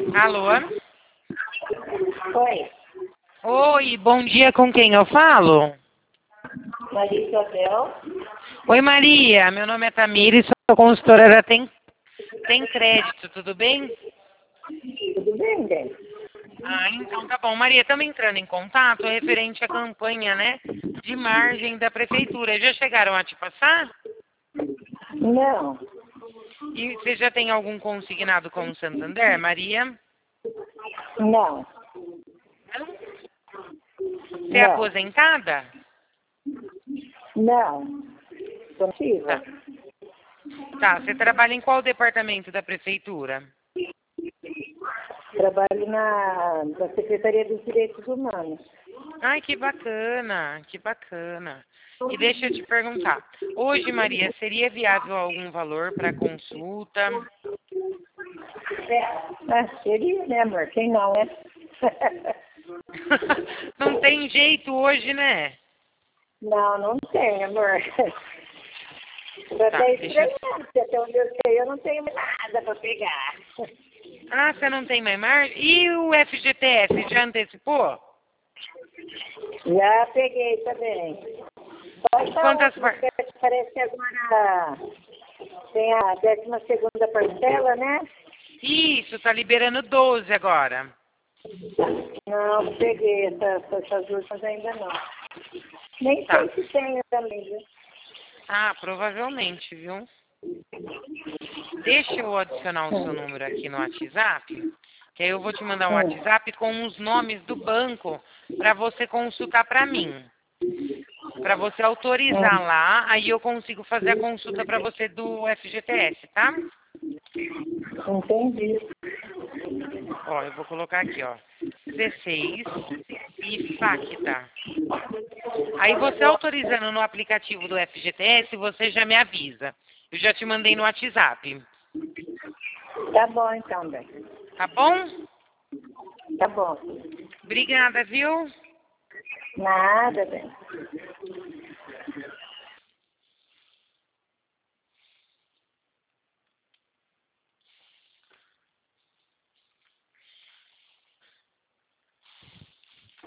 Alô? Oi, Oi, bom dia, com quem eu falo? Maria Isabel. Oi, Maria, meu nome é Tamires, sou consultora da Tem Crédito, tudo bem? Tudo bem, bem? Ah, então tá bom. Maria, estamos entrando em contato referente à campanha, né, de margem da prefeitura. Já chegaram a te passar? Não, E você já tem algum consignado com o Santander, Maria? não, Você é não, aposentada? não. Possível? Tá. Tá, você trabalha em qual departamento da prefeitura? Trabalho na Secretaria dos Direitos Humanos. Ai, que bacana, que bacana. E deixa eu te perguntar, hoje, Maria, seria viável algum valor para consulta? Seria, né, amor? Quem não, é? Não tem jeito hoje, né? Não, não tem, amor. Eu Tá, até deixa eu... estranhando, porque até onde eu sei, eu não tenho nada para pegar. Ah, você não tem mais margem? E o FGTS, já antecipou? Já peguei também. Só E essa quantas... última, que parece que agora tem a 12ª parcela, né? Isso, tá liberando 12 agora. Não, peguei essas últimas ainda não. Nem Tá. sei se tenho também, viu? Ah, provavelmente, viu? Deixa eu adicionar o seu número aqui no WhatsApp, que aí eu vou te mandar um WhatsApp com os nomes do banco para você consultar para mim. Para você autorizar lá, aí eu consigo fazer a consulta para você do FGTS, tá? Entendi. Ó, eu vou colocar aqui, ó. C6 e FACTA. Aí você autorizando no aplicativo do FGTS, você já me avisa. Eu já te mandei no WhatsApp. Tá bom então, bem. Tá bom? Tá bom. Obrigada, viu? Nada, bem.